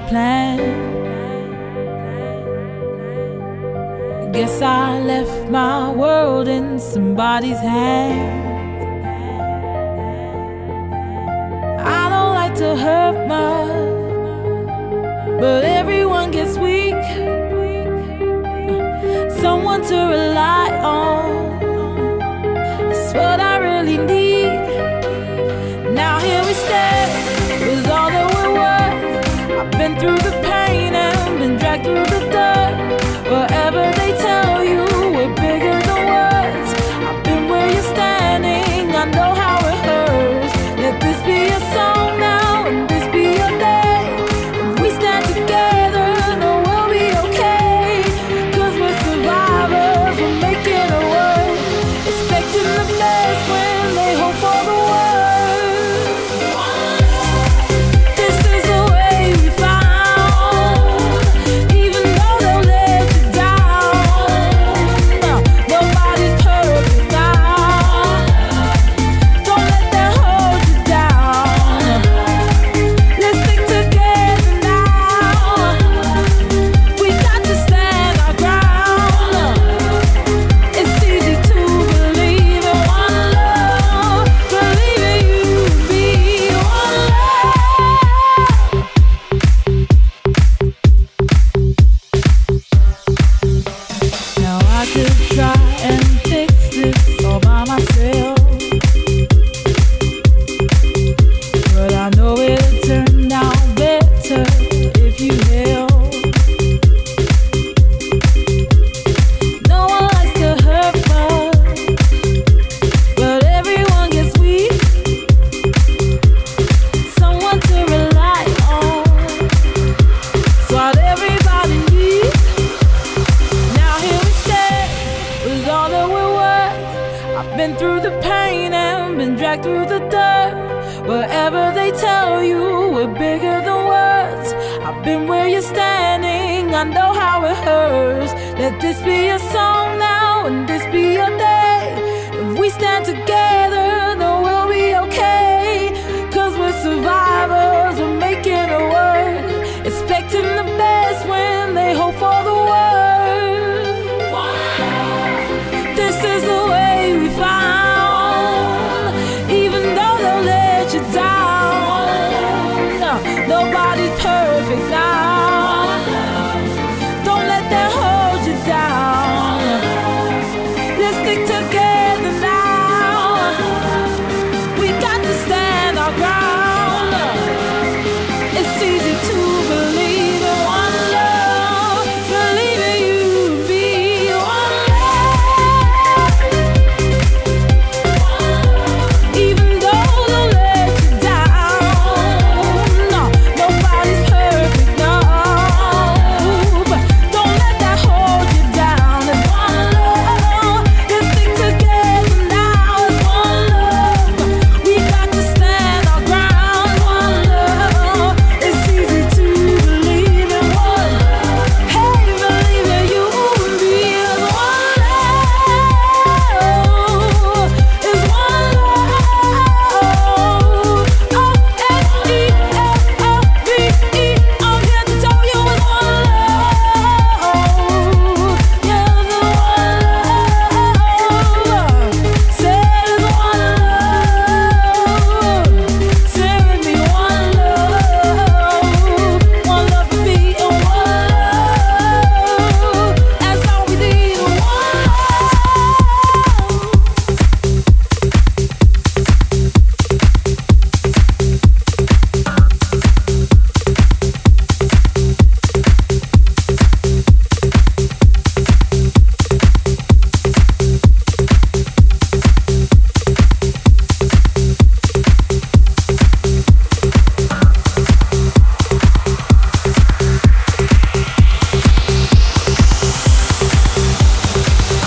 plan. Guess I left my world in somebody's hands. I don't like to hurt much, but everyone gets weak. Someone to rely on, that's what I really need. Now here we stand with all that we're worth. I've been through the pain and been dragged through the dirt. Whatever they tell you, we're bigger than words. I've been where you're standing, I know how it hurts. Let this be a song now, and this be your day. If we stand together, then we'll be okay. 'Cause we're survivors, we're making it work. Expecting the best when they hope for the worst. This is the way we found. Even though they'll let you down, nobody's perfect now. Don't let that hold you down. Let's stick together now. We got to stand our ground. It's easy to believe in one love, believe in you and me, one love. Now I could try and fix this all by myself, but I know it'll turn out better if you help. No one likes to hurt much, but everyone gets weak. Someone to rely on, it's what everybody needs. Now here we stand with all that we're worth. I've been through the pain and been dragged through the dirt. Whatever they tell you, we're bigger than words. I've been where you're standing, I know how it hurts. Let this be a song now, and this be your day. If we stand together, then we'll be okay. 'Cause we're survivors, we're making it work. Expecting the best when they hope for the worst. This is the way we found. Even though they'll let you down, nobody's perfect now.